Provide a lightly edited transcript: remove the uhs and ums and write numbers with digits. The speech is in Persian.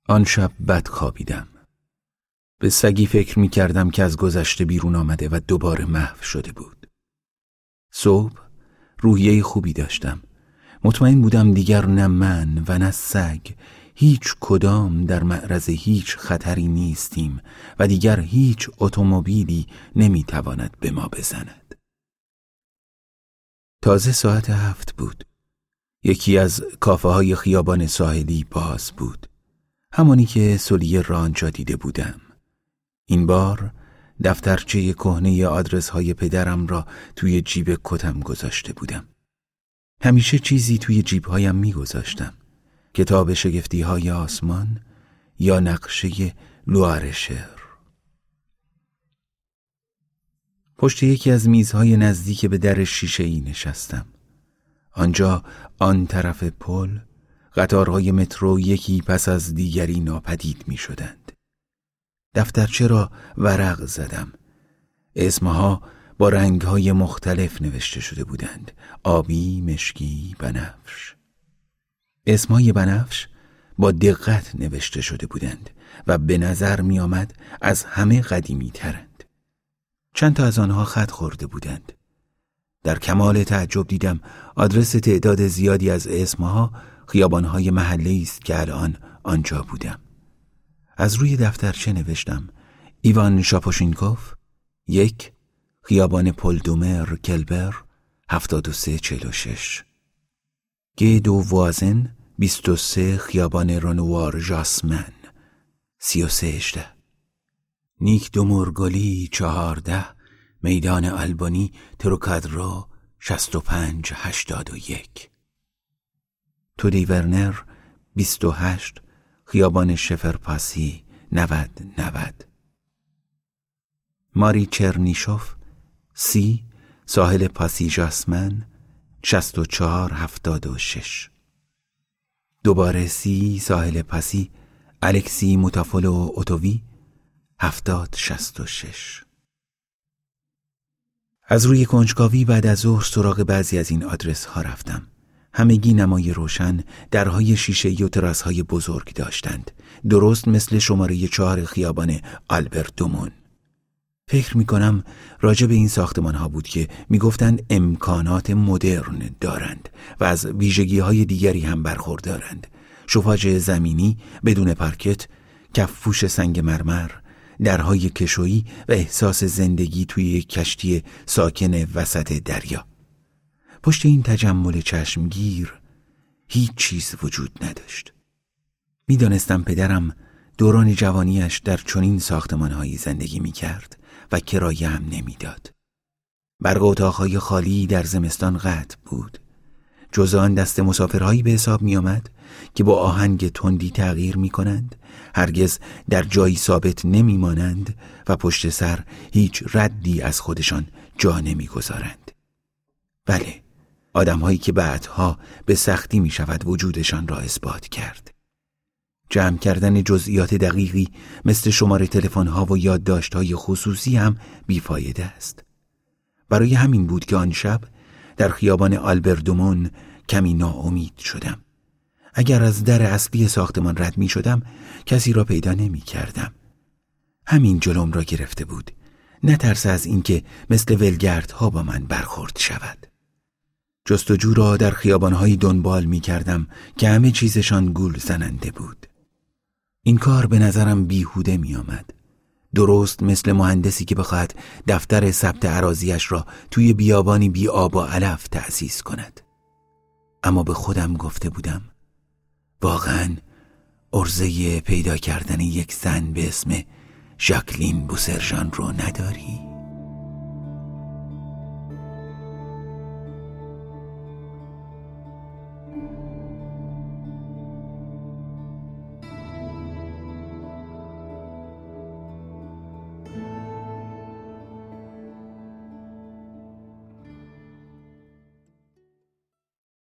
آن شب بد خوابیدم. به سگی فکر می کردم که از گذشته بیرون آمده و دوباره محو شده بود. صبح روحیه خوبی داشتم. مطمئن بودم دیگر نه من و نه سگ هیچ کدام در معرض هیچ خطری نیستیم و دیگر هیچ اتومبیلی نمی تواند به ما بزند. تازه ساعت 7 بود. یکی از کافه های خیابان ساحلی باز بود. همانی که سولیه را آنجا دیده بودم. این بار دفترچه کهنه آدرس های پدرم را توی جیب کتم گذاشته بودم. همیشه چیزی توی جیبهایم میگذاشتم. کتاب شگفتی های آسمان یا نقشه لوارشر. پشت یکی از میزهای نزدیک به در شیشه‌ای نشستم. آنجا آن طرف پل قطارهای مترو یکی پس از دیگری ناپدید می شدند. دفترچه را ورق زدم. اسمها با رنگهای مختلف نوشته شده بودند. آبی، مشکی، بنفش. اسمهای بنفش با دقت نوشته شده بودند و به نظر می آمد از همه قدیمی ترند. چند تا از آنها خط خورده بودند. در کمال تعجب دیدم آدرس تعداد زیادی از اسمها خیابانهای محله‌ای است که الان آنجا بودم. از روی دفترچه نوشتم ایوان شاپوشینکوف 1 خیابان پلدومر کلبر 7346 گیدو وازن 23 خیابان رنوار جاسمن 3318 نیک دومورگولی 14 میدان آلبانی تروکادرو 6581 تودی ورنر 28 خیابان شفرپاسی 9090 ماری چرنیشوف 30 ساحل پاسی جاسمن 6476 دوباره 30 ساحل پاسی الکسی موتافولو اوتووی 7066. از روی کنجکاوی بعد از ظهر سراغ بعضی از این آدرس ها رفتم. همگی نمای روشن، درهای شیشه‌ای و تراس‌های بزرگ داشتند، درست مثل شماره 4 خیابان آلبرت دومون. فکر می‌کنم راجع به این ساختمان‌ها بود که می‌گفتند امکانات مدرن دارند و از ویژگی‌های دیگری هم برخوردارند. شوفاژ زمینی بدون پارکت، کفپوش سنگ مرمر، درهای کشویی و احساس زندگی توی یک کشتی ساکن وسط دریا. پشت این تجمل چشمگیر هیچ چیز وجود نداشت. میدانستم پدرم دوران جوانیش در چنین ساختمان‌هایی زندگی می‌کرد و کرایه هم نمیداد. برق اتاق‌های خالی در زمستان قطع بود. جز آن دست مسافرهایی به حساب می‌آمد که با آهنگ تندی تغییر می‌کنند، هرگز در جایی ثابت نمی‌مانند و پشت سر هیچ ردی از خودشان جا نمی‌گذارند. بله، آدم‌هایی که بعدها به سختی می‌شود وجودشان را اثبات کرد. جمع کردن جزئیات دقیقی مثل شماره تلفن‌ها و یادداشت‌های خصوصی هم بیفایده است. برای همین بود که آن شب در خیابان آلبردومون کمی ناامید شدم. اگر از در اصلی ساختمان رد می شدم کسی را پیدا نمی کردم. همین جلوم را گرفته بود، نه ترس از اینکه مثل ولگردها با من برخورد شود. جستجو را در خیابان‌های دنبال می کردم که همه چیزشان گول زننده بود. این کار به نظرم بیهوده می آمد. درست مثل مهندسی که بخواهد دفتر ثبت اراضیش را توی بیابانی بی آب و علف تأسیس کند. اما به خودم گفته بودم واقعاً عرضه پیدا کردن یک زن به اسم ژاکلین بوسرژان رو نداری؟